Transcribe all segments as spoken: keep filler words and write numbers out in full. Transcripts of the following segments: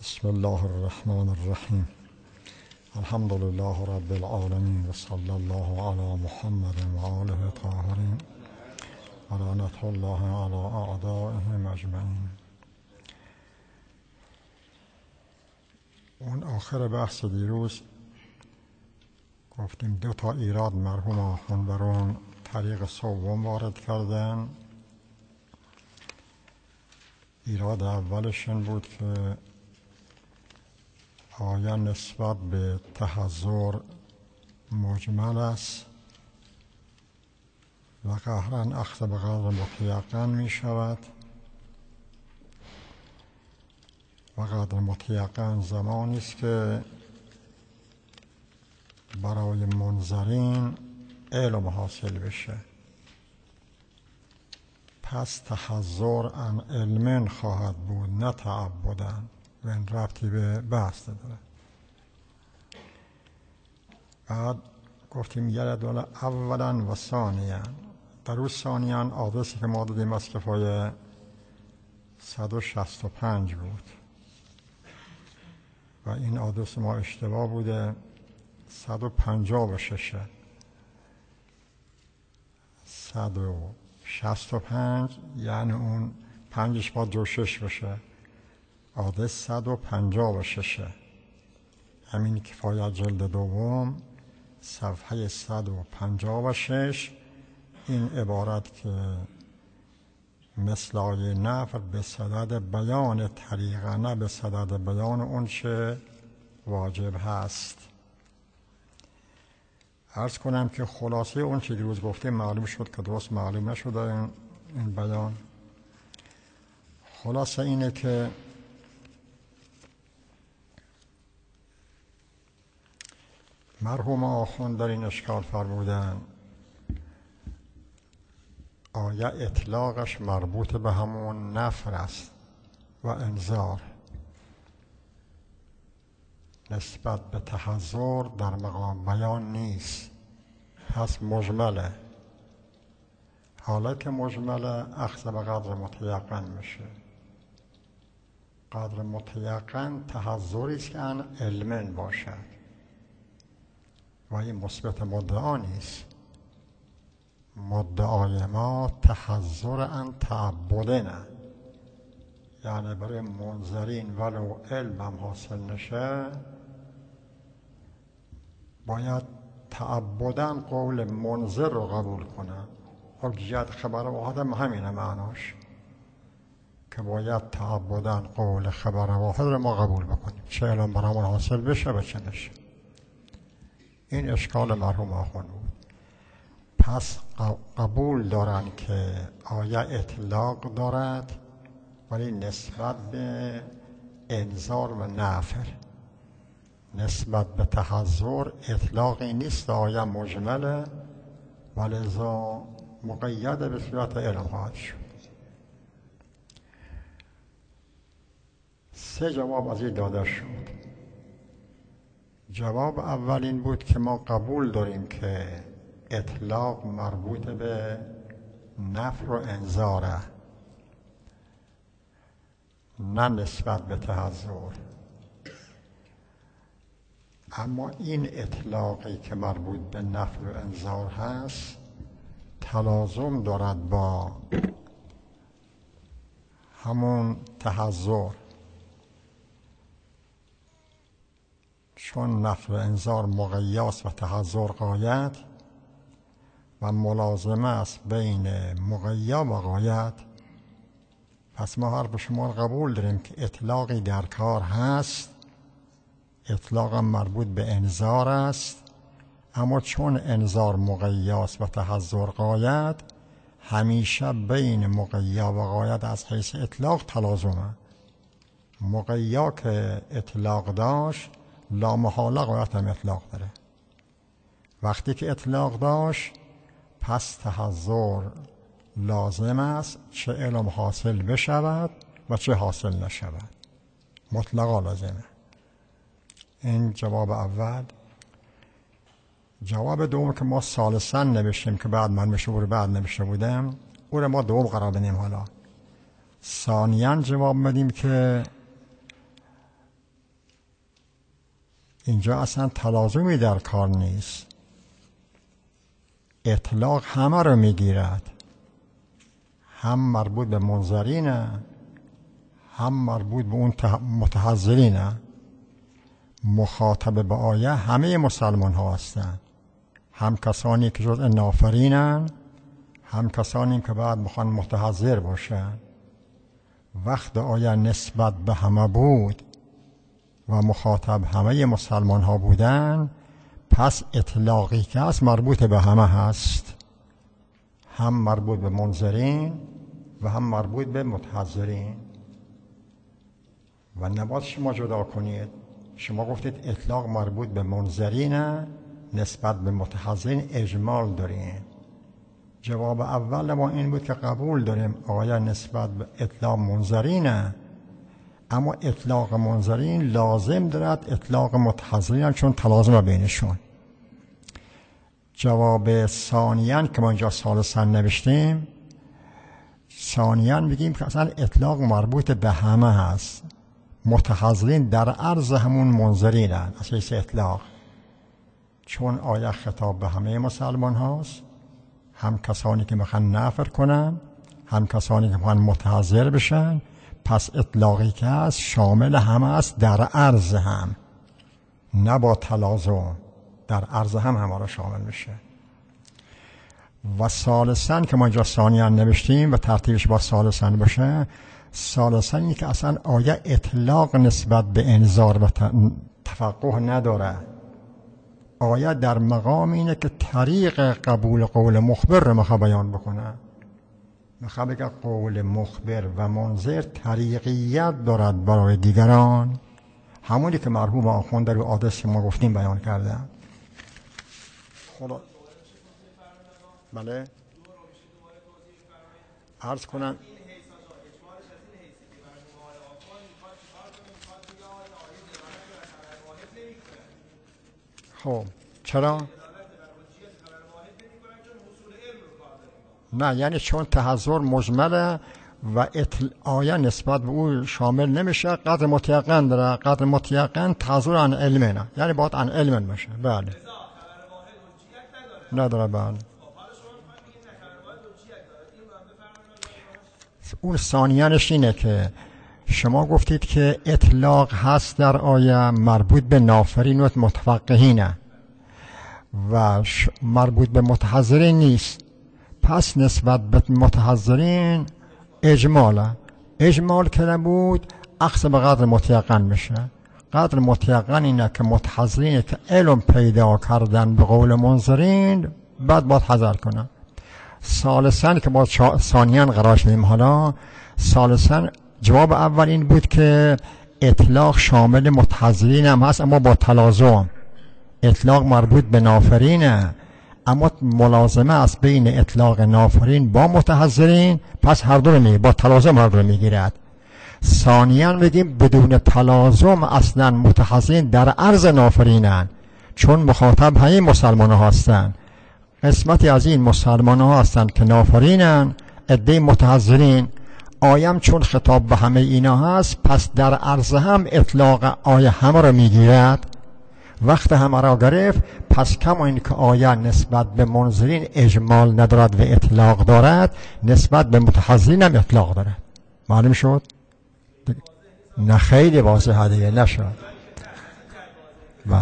بسم الله الرحمن الرحیم. الحمد لله رب العالمین و صلی الله علی محمد و آله الطاهرین و لعنة الله علی اعدائهم اجمعین. اون آخر بحث دیروز گفتیم دو تا ایراد مرحوم آخوند بر اون طریق سوم وارد کردن. ایراد اولش این بود که آیا نسبت به تحضر مجمل است و قهرا اخذ به قدر متیقن می شود و قدر متیقن زمانی است که برای منظرین علم حاصل بشه. پس تحضر عن علم خواهد بود نه تعبدن و این ربطی به بحث داره. بعد گفتیم یردول اولا و ثانیا. در اون ثانیا آدرسی که ما دادیم از کفای صد و شصت و پنج بود و این آدرس ما اشتباه بوده، صد و پنجاه و ششه. صد و شصت و پنج یعنی اون پنجش با دو شش بشه. آدرس صد و پنجاه و ششه. همین کفایت جلد دوم صفحه صد و پنجاه و شش. این عبارت که مثل آیه نفر به صدد بیان طریقه نه به صدد بیان اون چه واجب هست. عرض کنم که خلاصه اون چه دیروز گفتیم معلوم شد که درست معلوم نشده این, این بیان. خلاصه اینه که مرحوم آخوند در این اشکال فرمودن آیا اطلاقش مربوط به همون نفر است و انذار، نسبت به تحضر در مقام بیان نیست، پس مجمله. حالا که مجمله اخذ به قدر متیقن میشه. قدر متیقن تحضری است که ان علمن باشد و این مثبت مدعا نیست. مدعای ما تحضر ان تعبدنه، یعنی برای منظرین ولو علم هم حاصل نشه باید تعبدن قول منظر رو قبول کنن. حجیت خبر واحد هم همینه معناش که باید تعبدن قول خبر واحد رو ما قبول بکنیم، چه علم برامون حاصل بشه و چه نشه. این اشکال مرحوم آخوند بود. پس قبول دارن که آیا اطلاق دارد ولی نسبت به انذار و نفر، نسبت به تحضر اطلاقی نیست، آیا مجمله ولذا مقید به صورت علم خواهد شد. سه جواب از این داده شد. جواب اول این بود که ما قبول داریم که اطلاق مربوط به نفر و انذاره نه نسبت به تحضر، اما این اطلاقی که مربوط به نفر و انذار هست تلازم دارد با همون تحضر، چون نفر و انذار مقیاس و تحضر غایت و ملازمه است بین مقیا و غایت. پس ما حرف شما قبول داریم که اطلاقی در کار هست، اطلاق مربوط به انذار است، اما چون انذار مقیاس و تحضر غایت همیشه بین مقیا و غایت از حیث اطلاق تلازمه. مقیا که اطلاق داشت لامحاله غایت هم اطلاق داره. وقتی که اطلاق داشت پس تحضر لازم است، چه علم حاصل بشود و چه حاصل نشود، مطلقا لازمه. این جواب اول. جواب دوم که ما ثالثاً نوشتیم که بعد من مشهور بعد نوشته بودم، او رو ما دوم قرار بدیم. حالا ثانیاً جواب بدیم که اینجا اصلا تلازمی در کار نیست. اطلاق همه رو میگیرد، هم مربوط به منظرینه هم مربوط به اون متحذرینه. مخاطب به آیه همه مسلمان ها هستند، هم کسانی که جزء نافرینن، هم کسانی که بعد میخوان متحذر باشن. وقت آیه نسبت به همه بود و مخاطب همه مسلمان ها بودن، پس اطلاقی که هست مربوط به همه هست، هم مربوط به منذرین و هم مربوط به متحذرین. و نباید شما جدا کنید. شما گفتید اطلاق مربوط به منذرین، نسبت به متحذرین اجمال داریم. جواب اول ما این بود که قبول داریم آیا نسبت به اطلاق منذرینه، اما اطلاق منذرین لازم دارد اطلاق متحذرین، چون تلازم بینشون. جواب ثانیاً که ما اینجا ثالثاً نوشتیم، ثانیاً میگیم که اصلا اطلاق مربوط به همه هست. متحذرین در عرض همون منذرین هست اساس اطلاق، چون آیه خطاب به همه مسلمان هاست، هم کسانی که میخوان نفر کنن، هم کسانی که میخوان متحذر بشن. پس اطلاقی که هست شامل همه است، در عرض هم، نه با تلازم، در عرض هم همه را شامل میشه. و ثالثاً که ما اینجا ثانیاً نوشتیم و ترتیبش با ثالثاً باشه، ثالثاً اینه که اصلا آیه اطلاق نسبت به انذار و تفقه نداره. آیه در مقام اینه که طریق قبول قول مخبر رو میخواه بیان بکنه. میخواه بگه قول مخبر و منذر طریقیت دارد برای دیگران، همونی که مرحوم آخوند در آدرس ما گفتیم بیان کرده. خدا بله عرض کنم خب چرا؟ نه، یعنی چون تحذر مجمله و اطل... آیه نسبت به او شامل نمیشه، قدر متیقن داره. قدر متیقن تحذر عن علمه، نه یعنی باید عن علم باشه. بله نداره. بله اون ثانیانش اینه که شما گفتید که اطلاق هست در آیه مربوط به نافرین و متفقهینه و مربوط به متحذرین نیست. پس نسبت به متحذرین اجماله. اجمال که نبود اخذ به قدر متیقن میشه. قدر متیقن اینه که متحذرین که علم پیدا کردن به قول منذرین بعد باید حذر کنن. ثالثاً که باید ثانیاً قرارش میدیم. حالا ثالثاً جواب اول این بود که اطلاق شامل متحذرین هم هست، اما با تلازم. اطلاق مربوط به نافرینه، اما ملازمه است بین اطلاق نافرین با متحذرین، پس هر دو رو میگیره، با تلازم هر دو رو میگیرد. ثانیاً میگیم بدون تلازم اصلا متحذرین در عرض نافرینن، چون مخاطب همین مسلمان ها هستن. قسمتی از این مسلمان ها هستن که نافرینن، عده متحذرین. آیم چون خطاب به همه اینا هست، پس در عرض هم اطلاق آیه همه را میگیرد. وقت همه را گرفت، پس کما این که آیه نسبت به منذرین اجمال ندارد و اطلاق دارد، نسبت به متحذرین هم اطلاق دارد. معلوم شد؟ نه خیلی واضحه دیگه نشد. بله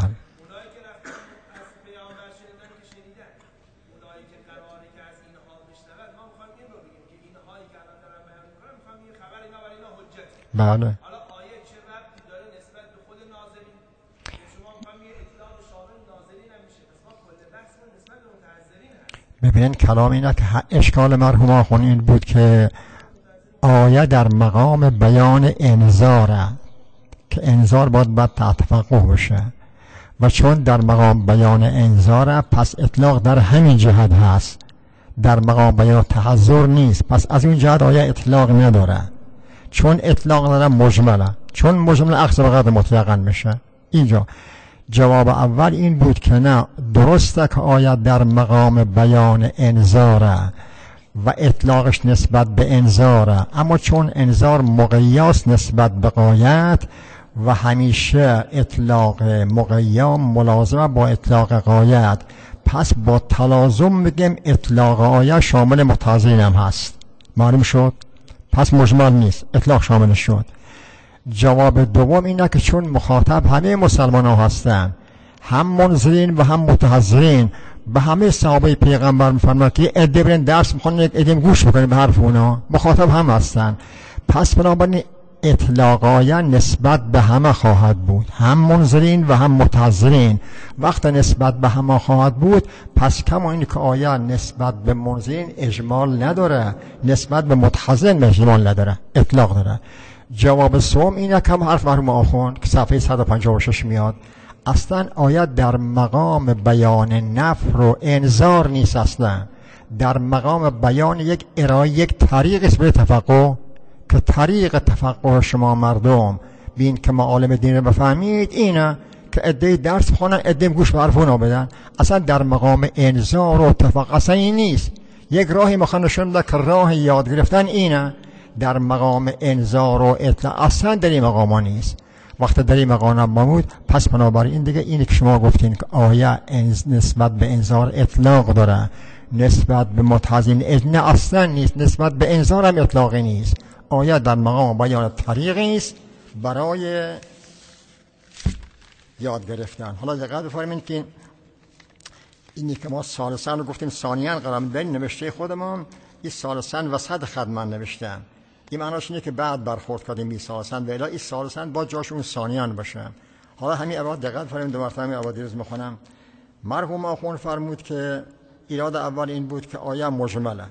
بله. حالا آیه چه ربطی داره نسبت به خود ناظرین؟ شما میگید اطلاق شامل ناظرین هم میشه، پس ما کل بحث نسبت به متحذرین هست. ببینید کلام اینه که اشکال مرحوم آخون این بود که آیه در مقام بیان انذاره که انذار باید بعد تفقه بشه، و چون در مقام بیان انذاره پس اطلاق در همین جهت هست، در مقام بیان تحذر نیست. پس از این جهت آیه اطلاق نداره، چون اطلاق نداره مجمله، چون مجمله اخذ به قدر متیقن میشه. اینجا جواب اول این بود که نه، درسته که آیت در مقام بیان انذاره و اطلاقش نسبت به انذاره، اما چون انذار مقیاس نسبت به غایت و همیشه اطلاق مقیا ملازمه با اطلاق غایت. پس با تلازم میگیم اطلاق غایت شامل متعاظرین هم هست. معلوم شد؟ پس مجمل نیست، اطلاق شامل شد. جواب دوم اینه که چون مخاطب همه مسلمان ها هستن، هم منذرین و هم متحذرین، به همه صحابه پیغمبر میفرماد که عده برن درس میخونن، یک عده گوش میکنن به حرف اونا، مخاطب هم هستن. پس بنابراین اطلاق آیه نسبت به همه خواهد بود، هم منذرین و هم متحذرین. وقت نسبت به همه خواهد بود، پس کما این که آیه نسبت به منذرین اجمال نداره، نسبت به متحذرین اجمال نداره، اطلاق داره. جواب سوم اینه کم حرف مرحوم آخوند که صفحه صد و پنجاه و شش میاد. اصلا آیت در مقام بیان نفر و انذار نیست، اصلا در مقام بیان یک ارائه یک طریق است به تفقه، که طریق تفقه شما مردم بین که معالم دین رو بفهمید اینه که عده درس بخونن، عده گوش به حرف اونا بدن. اصلا در مقام انذار و تفقه اصلا این نیست. یک راهی مخوان نشون بده که راه یاد گرفتن اینه، در مقام انذار و اطلاع اصلا در این مقام نیست. وقت در این مقام بود، پس بنابراین دیگه اینی که شما گفتین که آیه نسبت به انذار اطلاق داره، نسبت به متحذرین نه اصلا نیست، نسبت به انذار هم اطلاقی نیست. آیه در مقام بیان طریقی است برای یاد گرفتن. حالا دقت بفرمایید که اینی که ما ثالثاً رو گفتیم، ثانیاً قرام دادن نوشته خودمون این ثالثاً وسط خط من نوشتم. این معناش اینه که بعد برخورد کردیم این ثالثاً، و الا این ثالثاً با جاش اون ثانیاً باشه. حالا همین عبارت دقت بفرمایید، دو مرتبه همین عبارت روز میخونم. مرحوم آخوند فرمود که ایراد اول این بود که آیه مجمله،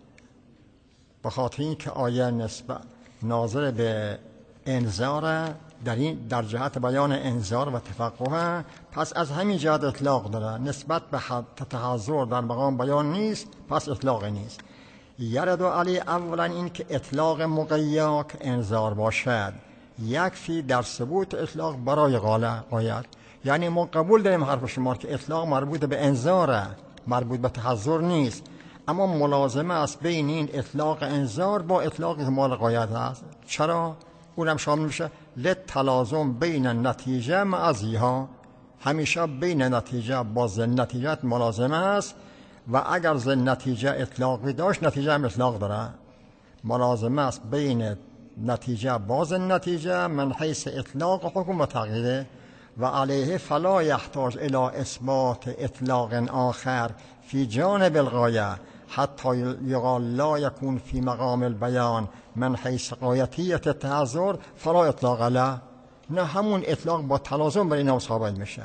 به خاطر این که آیه نسبت ناظر به انذار، در این در جهت بیان انذار و تفقه، پس از همین جهت اطلاق داره، نسبت به تحذر در مقام بیان نیست، پس اطلاق نیست. یرد علی اولا این که اطلاق مقیا که انذار باشد یکفی در ثبوت اطلاق برای غایت. یعنی ما قبول داریم حرف شما که اطلاق مربوط به انذاره، مربوط به تحذر نیست، اما ملازمه است بین این اطلاق انذار با اطلاق مال غایت هست. چرا؟ اونم شامل میشه لتلازم بین نتیجه معزیها، همیشه بین نتیجه با ضمن نتیجه ملازمه است، و اگر ضمن نتیجه اطلاقی داشت نتیجه هم اطلاق داره. ملازمه است بین نتیجه با ضمن نتیجه من حیث اطلاق حکم و تغییره، و علیه فلا یحتاج الی اثبات اطلاق آخر فی جانب الغایه حتی یقال لا یکون فی مقام البیان من حیث غایتیت التحذر فلا اطلاق له. نه، همون اطلاق با تلازم بر اینا ثابت میشه.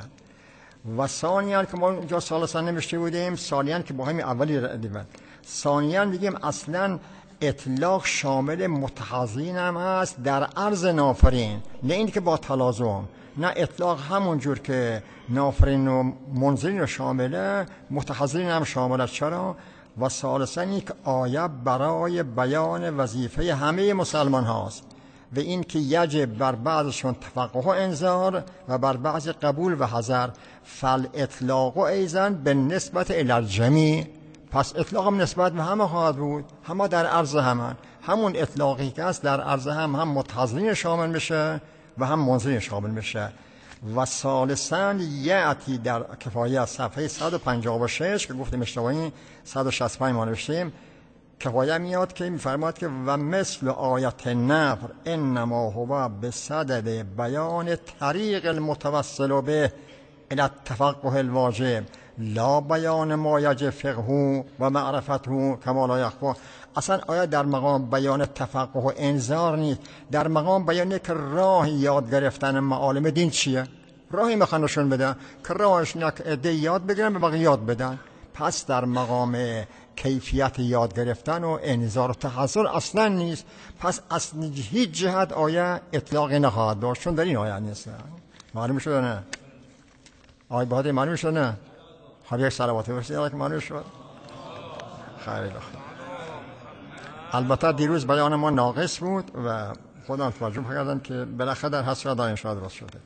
و ثانیاً که ما اینجا ثالثاً نوشته بودیم، ثانیاً که با همین اولی ردیدیم، ثانیاً دیگیم اصلاً اطلاق شامل متحذرین هم هست در عرض نافرین، نه این که با تلازم. نه، اطلاق همون جور که نافرین و منذرین رو شامله، متحذرین هم شامله. چرا؟ و ثالثاً این که آیه برای بیان وظیفه همه مسلمان هاست، و این که یجب بر بعضشون تفقه و انذار و بر بعض قبول و حذر، فل اطلاق و ایزن به نسبت الالجمی. پس اطلاق هم نسبت به همه خواهد بود، همه در عرض همان. همون اطلاقی که است در عرض هم هم متحذرین شامل بشه و هم منذرین شامل بشه. و ثالثاً یعتی در کفایه صفحه صد و پنجاه و شش که گفتیم اشتباهی صد و شصت و پنج ما نوشتیم، کفایه میاد که میفرماد که و مثل آیت نفر انما هو بصدد بیان طریق المتوسل به الى التفقه الواجب لا بیان ما یجب فقهه و معرفته کما لا یخفی. اصلا آیه در مقام بیان تفقه و انذار نیست، در مقام بیان که راه یاد گرفتن معالم دین چیه، راهی میخوان نشون بدن که راهش نه که عده یاد بگیرن به بقیه یاد بدن. پس در مقام کیفیت یاد گرفتن و انذار و تحذر اصلا نیست. پس اصلا هیچ جهت آیه اطلاقی نخواهد داشت، چون در این آیه نیست. معلوم شده نه؟ آیه بهادر معلوم شده نه؟ خب یک صلواتی باشید که معلوم شد. خیلی بخیر. البته دیروز بیان ما ناقص بود و خودم توجه کردم که بالاخره در حسرت دارین شاید درست شده.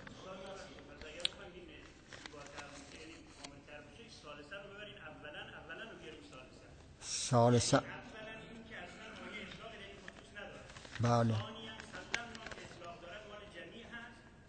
ثالثا بله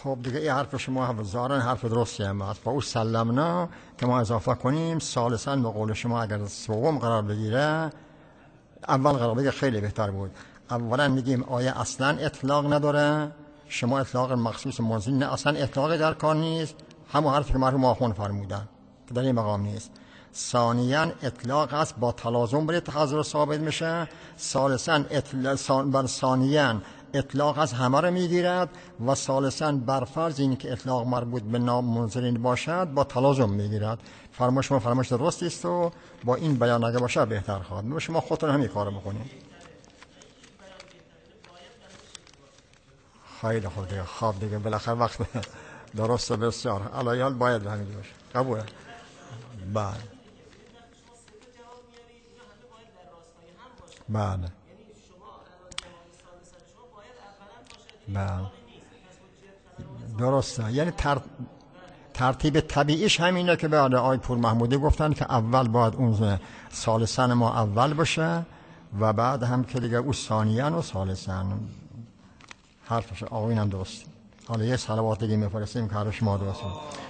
خب دیگه این حرف شما هم ظاهرا حرف درستی هم هست. با او سلمنا که ما اضافه کنیم ثالثاً به قول شما اگر سوم قرار بگیره اول قرار بگیره خیلی بهتر بود. اولا میگیم آیه اصلا اطلاق نداره، شما اطلاق مخصوص منزل نه، اصلا اطلاق در کار نیست، همون حرفی که مرحوم آخوند فرمودن که در این مقام نیست. ثانیاً اطلاق است با تلازم بر تحضر ثابت میشه. ثالثاً اطلاق بر ثانیاً اطلاق از همه رو میگیرد و ثالثاً بر فرض این که اطلاق مربوط به نام منزلین باشد با تلازم میگیرد. فرمایش شما فرمایش درست است و با این بیان اگه باشه بهتر خواهد. شما خودتون همین کارو بکنید. خیلی خوب دیگه. خواب دیگه بالاخره وقت درست بسیار علایال باید همین باشه. قبوله. بله. بله. بله. درسته. یعنی تر... ترتیب طبیعیش همینه که بعد آقای پور محمودی گفتن که اول باید اون ثالثاً ما اول باشه و بعد هم که دیگه او ثانیاً و ثالثاً. حرفش آقایین هم درست. حالا یه صلوات دیگه میفرستیم که حرف شما درست.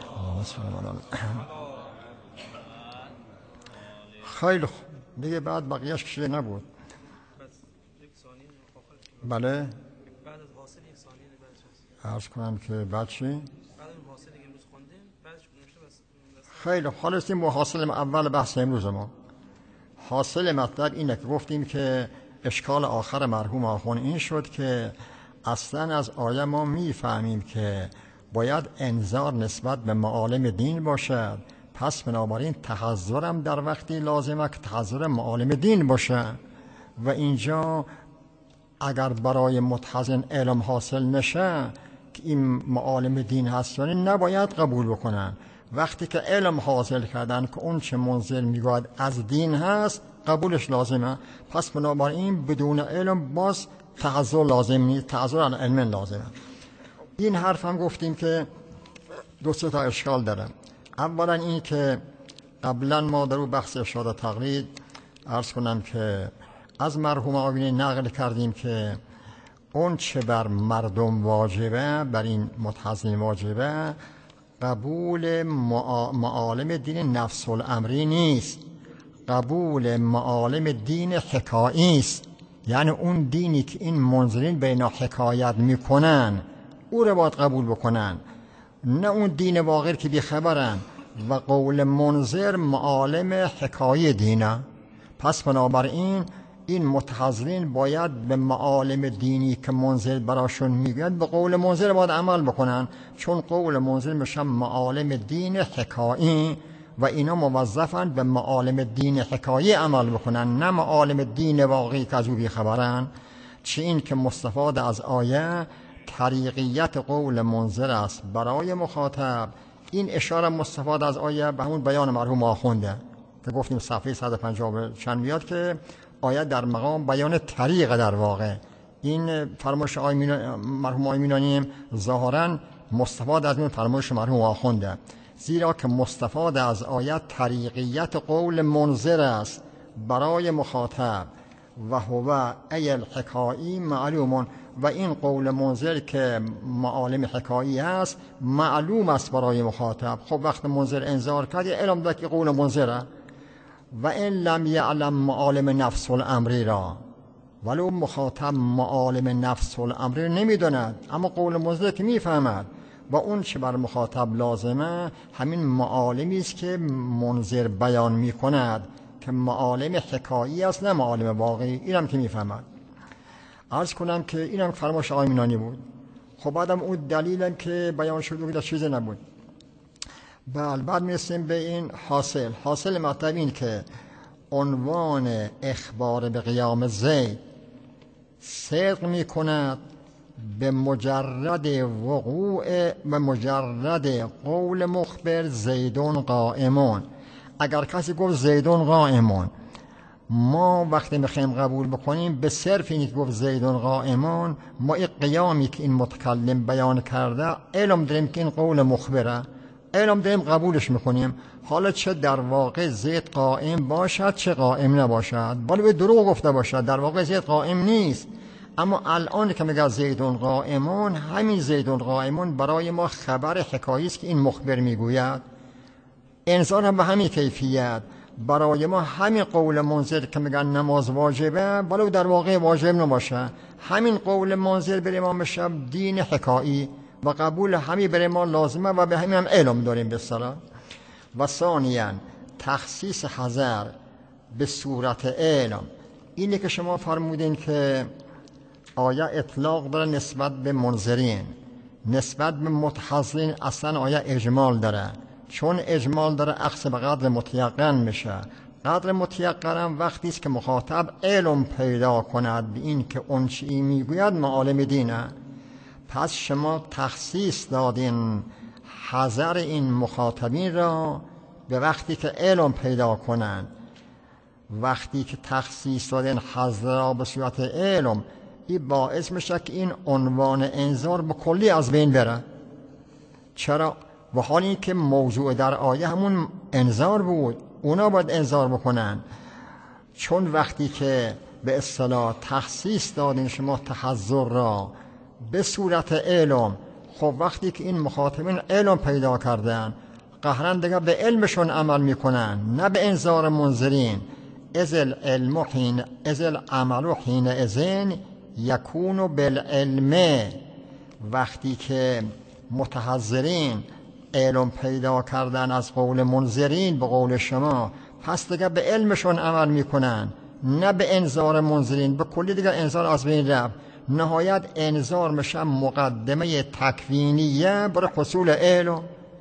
خیلی خوب دیگه بعد بقیهش چیزی نبود. بله بعد از حاصل یک ثانیه بعدش عرض کنم که بعد چی؟ بعد از حاصل که امروز خوندیم بعدش نوشته بس. خیلی خوب. حالا استیم با حاصل اول بحث امروز ما. حاصل مطلب اینه که گفتیم که اشکال آخر مرحوم آخوند این شد که اصلا از آیه ما میفهمیم که باید انذار نسبت به معالم دین باشد، پس بنابراین تحذرم در وقتی لازمه که تحذر معالم دین باشه و اینجا اگر برای متحزن علم حاصل نشه که این معالم دین هست یعنی نباید قبول بکنن. وقتی که علم حاصل کردن که اون چه منزل میگوید از دین هست قبولش لازمه، پس بنابراین بدون علم باز تحذر لازم نیست، تحذر عن علم لازمه. این حرف هم گفتیم که دو سه تا اشکال داره. اولا این که قبلا ما در بحث ارشاد تقلید عرض کنم که از مرحوم آقایون نقل کردیم که اون چه بر مردم واجبه، بر این متحزن واجبه، قبول معالم دین نفس الامری نیست، قبول معالم دین حکایی است. یعنی اون دینی که این منزلین به اینا حکایت میکنن او رو باید قبول بکنن، نه اون دین واقعی که بیخبرن و قول منذر معالم حکایی دینه. پس بنابراین این متحذرین باید به معالم دینی که منزل براشون میگوید به قول منزل باید عمل بکنن، چون قول منزل میشن معالم دین حکایی و اینا موظفن به معالم دین حکایی عمل بکنن، نه معالم دین واقعی که از او بیخبرن. چه این که مستفاد از آیه طریقیت قول منذر است برای مخاطب. این اشاره مستفاد از آیه به همون بیان مرحوم آخونده که گفتیم صفحه صد و پنجاه چند میاد که آیه در مقام بیان طریق در واقع. این فرمایش مرحوم آیمینانی ظاهرا مستفاد از این فرمایش مرحوم آخونده، زیرا که مستفاد از آیه طریقیت قول منذر است برای مخاطب و هو ای الحکایی معلومون، و این قول منذر که معالم حکایی است معلوم است برای مخاطب. خب وقت منذر انذار کرد علم داد که قول منذره و این لم یعلم معالم نفس الامری را، ولو مخاطب معالم نفس الامری نمیداند اما قول منذر که میفهمد و اون چه بر مخاطب لازمه همین معالمی است که منذر بیان میکند که معالم حکایی است نه معالم واقعی. اینم که میفهمد. عرض کنم که اینم فرمایش آقای مینانی بود. خب بعدم اون دلیلم که بیان شده بود چیزی نبود. بله بعد میرسیم به این حاصل. حاصل مطلب این که عنوان اخبار به قیام زید صدق میکند به مجرد وقوع و مجرد قول مخبر زیدون قائمون. اگر کسی گفت زیدون قائمون، ما وقتی میخوایم قبول بکنیم به صرف اینی که گفت زیدون قائمون، ما این قیامی که این متکلم بیان کرده علم داریم که این قول مخبره، علم داریم قبولش میکنیم. حالا چه در واقع زید قائم باشد چه قائم نباشد، ولی به دروغ گفته باشد در واقع زید قائم نیست، اما الان که میگه زیدون قائمون، همین زیدون قائمون برای ما خبر حکایی است که این مخبر میگوید. انسان هم به همین کیفیت برای ما همین قول منذر که میگن نماز واجبه ولو در واقع واجب نباشه، همین قول منذر برای ما میشه دین حکایی و قبول همین برای ما لازمه و به همین هم علم داریم به صلاح. و ثانیاً تخصیص حذر به صورت علم، اینه که شما فرمودین که آیا اطلاق داره نسبت به منذرین، نسبت به متحذرین اصلا آیا اجمال داره؟ چون اجمال داره اخذ به قدر متیقن میشه. قدر متیقن وقتی است که مخاطب علم پیدا کند به این که اون چی میگوید معالم دینه. پس شما تخصیص دادین حذر این مخاطبین را به وقتی که علم پیدا کنند. وقتی که تخصیص دادین حذر را به صورت علم، این باعث میشه که این عنوان انذار به کلی از بین بره. چرا؟ و حالی که موضوع در آیه همون انذار بود، اونا باید انذار بکنن. چون وقتی که به اصطلاح تخصیص دادین شما تحذر را به صورت علم، خب وقتی که این مخاطبین علم پیدا کردن قهرن دیگه به علمشون عمل میکنن نه به انذار منذرین. از العلم حین از العمل حین اذن یکون بالعلم، وقتی که متحذرین علم پیدا کردن از قول منذرین به قول شما، پس دیگه به علمشون عمل میکنن نه به انذار منذرین. به کلی دیگه انذار از بین رفت. نهایت انذار میشه مقدمه تکوینیه برای حصول علم.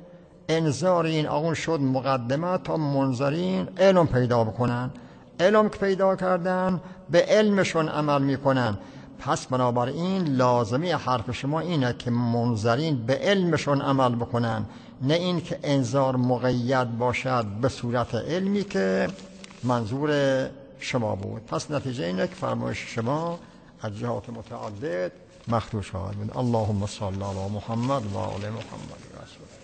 انذار این آقون شد مقدمه تا منذرین علم پیدا بکنن. علم که پیدا کردن به علمشون عمل میکنن. پس بنابراین لازمی حرف شما اینه که منذرین به علمشون عمل بکنن، نه این که انذار مقید باشد به صورت علمی که منظور شما بود. پس نتیجه اینه که فرمایش شما از جهات متعدد مخدوش شود. اللهم صل علی محمد و آل محمد.